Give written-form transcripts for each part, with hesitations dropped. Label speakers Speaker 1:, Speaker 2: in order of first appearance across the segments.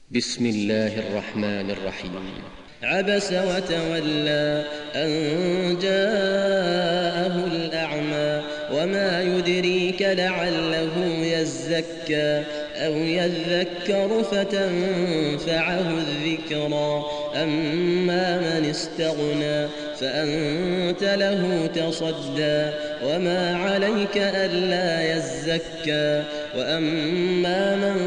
Speaker 1: بسم الله الرحمن الرحيم.
Speaker 2: عبس وتولى أن جاءه الأعمى وما يدريك لعله يزكى أو يذكر فتنفعه الذكرى أما من استغنى فأنت له تصدى وما عليك ألا يزكى وأما من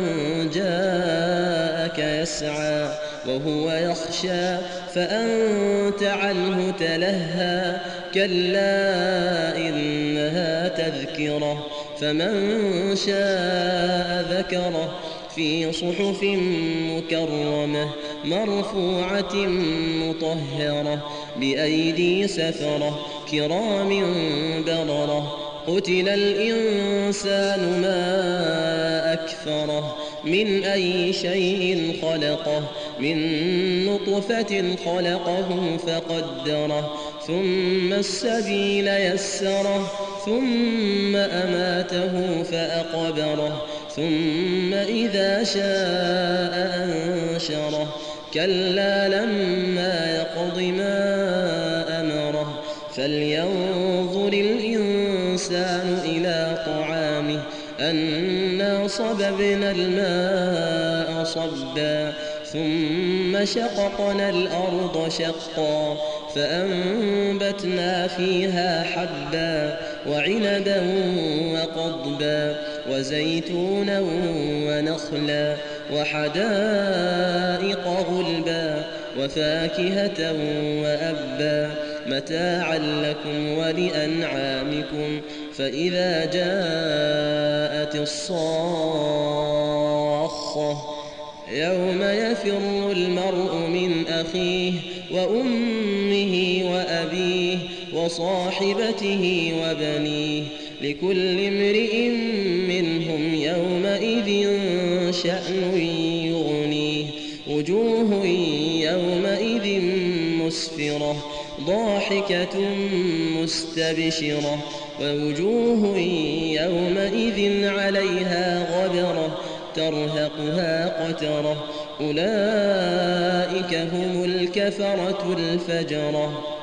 Speaker 2: جاءك يسعى وهو يخشى فأنت عنه تلهى كلا إنها تذكرة فمن شاء ذكره في صحف مكرمة مرفوعة مطهرة بأيدي سفرة كرام بررة قتل الإنسان ما أكفره من أي شيء خلقه من نطفة خلقه فقدره ثم السبيل يسره ثم أماته فأقبره ثم إذا شاء أنشره كلا لما يقض ما أمره فلينظر الإنسان إلى طعامه أنا صببنا الماء صبا ثم شققنا الأرض شقا فأنبتنا فيها حبا وعنبا وقضبا وزيتونا ونخلا وحدائق غلبا وفاكهة وأبا متاعا لكم ولأنعامكم فإذا جاءت الصاخة يوم يفر المرء من أخيه وأمه وأبيه وصاحبته وبنيه لكل امرئ منهم يومئذ شأن يغنيه وجوه يومئذ مسفرة ضاحكة مستبشرة ووجوه يومئذ عليها غبرة ترهقها قترة أولئك هم الكفرة الفجرة.